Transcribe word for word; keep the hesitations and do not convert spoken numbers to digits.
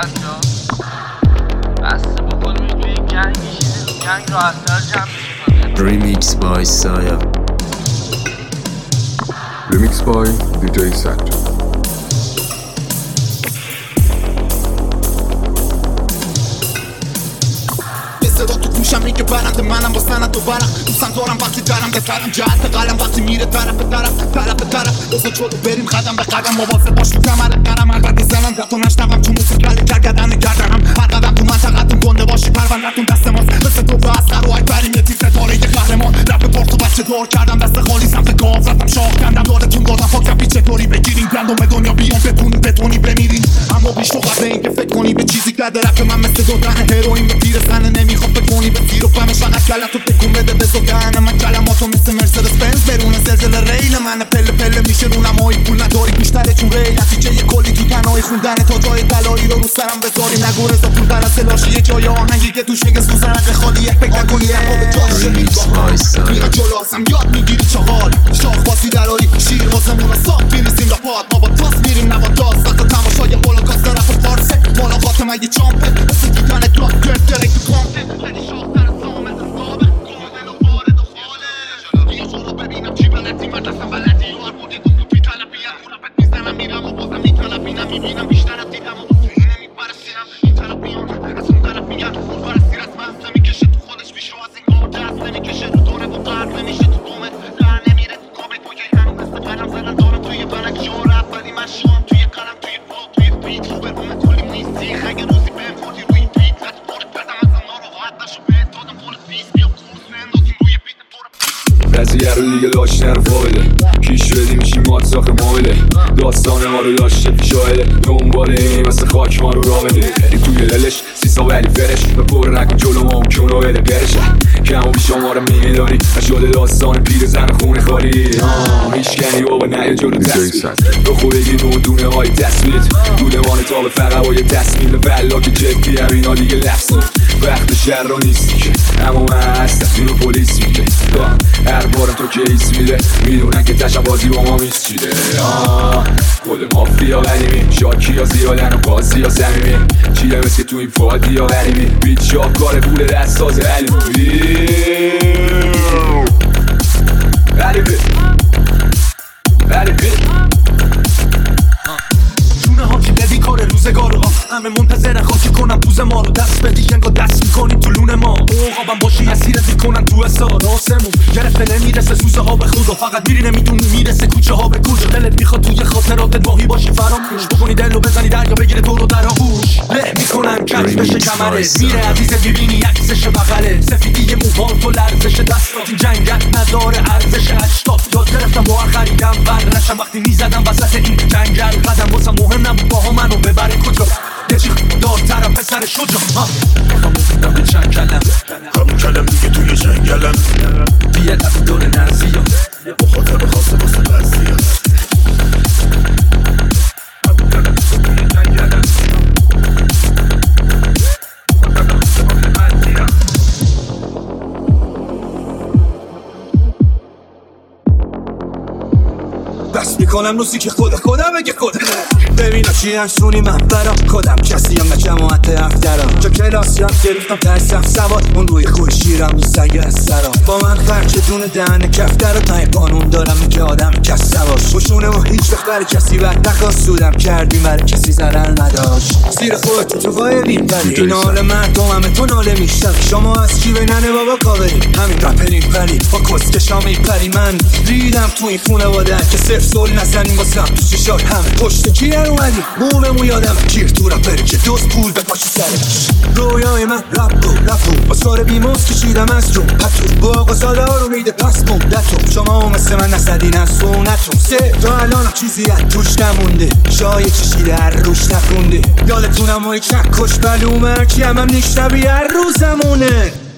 بچه‌ها بسته بکنیم توی یک جنگ میشینیم جنگ رو اثر جمع میشیم. Remix by Saya. Remix by دی جی سجاد. صدا تو گوشم میگه برنده منم با سند و برم دوستم دارم وقتی درم به قدم جهت قلم وقتی میره طرف طرف طرف طرف بزن چلو بریم قدم به قدم مواظب باش تو کمر قرم البته زنم دتو نشنوم تو موسیقل گردن گردنم هر قدم تو منطقتون گنده باشی پرونده‌تون دست ماست مثل تو بستر و ای بریم یه تیتر داره یه قهرمان رپ پورتو بچه دار کردم دست خالی سمت گاو رفتم شاه کندم یادتون دادم فاکم پیچه طوری بگیرین گندم دنیا بیان بتونی بتونی بمیرین اما بیش تو قبل اینکه فکر کنی به چیزی که رپ من مثل دادن هروئین به تیر زنه نمیخواد بکنی به تیر و فهمش فقط کلم تو تکون بده به زدن من کلماتو مثل مرسدس بنز برونه زلزله ریل من پله پله میشه رونم های پول نداری بیشتره چون ریل نتیجه یه کلی تو تنهایی خوندن تا جای طلایی رو رو سرم بذاری نگو رضا پول در از لاشی یه جای آهنگی که توش میگه سوزنق خالی یک فکر نکنی اما به جاش میگه میره جلو هستم یاد میگیری چغال شاخ باسی دراری شیر واسمون رو صاف میریزیم لپات ما با تاس میریم نبا داز وقت تماشای هولوکاست طرف فارسه ملاقات من یه چامپه مثل گیتن کلاس گرد درک تو پامپه خیلی شاختر از سامت سابق گامل و وارد و خاله بیا جلو ببینم چی بلدی من دستم بلدی یار بودی گفت تو بیطلبی از رپت میزنم میرم و بازم میطلبی نمیبینم بیشتر از دیدم و بسوی نمیپرسیرم این طرف میان از اون طرف میگن فول پرستی رسم هست نمیکشه تو خودش بیشو از این کار دست نمیکشه رو دوره و قرد نمیشه تو دومت در نمیره تو کابل توی هنو مثل قلم زدن دارم توی بلک جور رفت ولی من شوام توی قلم توی فلو توی بیت رو برمومه کلیم نیستی خگه روزی بهم خوردی روی بیت رد بارت بدم از انا رو راحت نشو بهت دادم پول فیس بیا کورس نندازیم روی بیت پر قضیه رو دیگه لاش نرو فایله کیش شدی میشی مات ساخ مایله داستان ما رو داشته پیشایله دنباله این مثل خاک ما رو را بده بریم توی دلش سیسا ولی فرش به پر نکن جلو ما اون کنو بده برشه کم و بیش ما رو میداری نشده داستان پیر زن خونه خالی هیچ کنی بابا نه جلو تصویر تو خوبگی دونه های تصویر دولمان تا به فقط با یه تصمیم ولا که جدی هم اینا دیگه لفظ وقت شهر رو نیستی که اما من هستم اینو پلیس میگه هر بارم تو که ایس میده میدونن که تشم بازی با ما میسچیده خود مافیا غنیمی شاکی ها زیادن و بازی ها سمیمی چیه مثل که تو این فادی ها غنیمی بیت شاکار پول دست ساز علیمی غریبه غریبه جونه ها که بدی کار روزگار ها همه منتظرن خاکی کنم پوز ما رو دست بدی ینگا دست میکنی تو لونه ما اوقابم باشی اسیرت میکنن تو اصار آسمون گرفته نمیرسه سوزه ها به خدا فقط میری نمیدونی میرسه کوچه ها به کجا دلت میخواد توی خاطراتت ماهی باشی فراموش بکنی دلو بزنی دریا بگیره تو رو در آغوش له میکنن کج بشه کمرت میره عزیزت میبینی عکسش بغله سفیدی موهات تو لرزش دستات این جنگت نداره ارزش هشتاد یاد گرفتم با خریدم بر نشم وقتی میزدم وسط این جنگل قدم واسم مهم نبود باها منو ببره کجا دچی دارترم پسر شجا همون بودم به چند کلم همون کلم دیگه توی جنگلم بیه لب داره نرزی ها با خاطر خواسته واسه برزی ها همون کلم توی جنگلم بس میکنم روزی که خود خودم بگه خودم ببینم چی هشتونی من برا خودم کسی هم نجماعت افترام جا کلاس یاد گرفتم ترسم سواد اون روی خوش شیرم میسنگه از سرام با من خرچه دون دهن کفتر و تای قانون دارم این که آدم کس سواش خوشونه و هیچ وقت بر کسی وقت نخواست سودم کردی برای کسی ضرر نداشت زیر خود تو تو قایدیم ولی این حال مردم همه تو ناله میشتم شما از چی به ننه بابا کاوریم همین رپریم ولی با کسکشام میپری من ریدم تو این خونه واده که صرف سول نزنیم واسم تو چشات همه پشت کی در اومدی موممو یادم کیر تو رپری که دوست پول به پاشی سرش رویای من رپ بود رپ بود با سار بیموز کشیدم از رو پتو با آقا ساله ها رو میده پس مدتو شما مثل من نسدین از سونتون سه تا الان چیزی از توش نمونده شای چشیده هر روش نخونده یادتونم های چک کش بلومه که هم هم نیشتبی هر روزمونه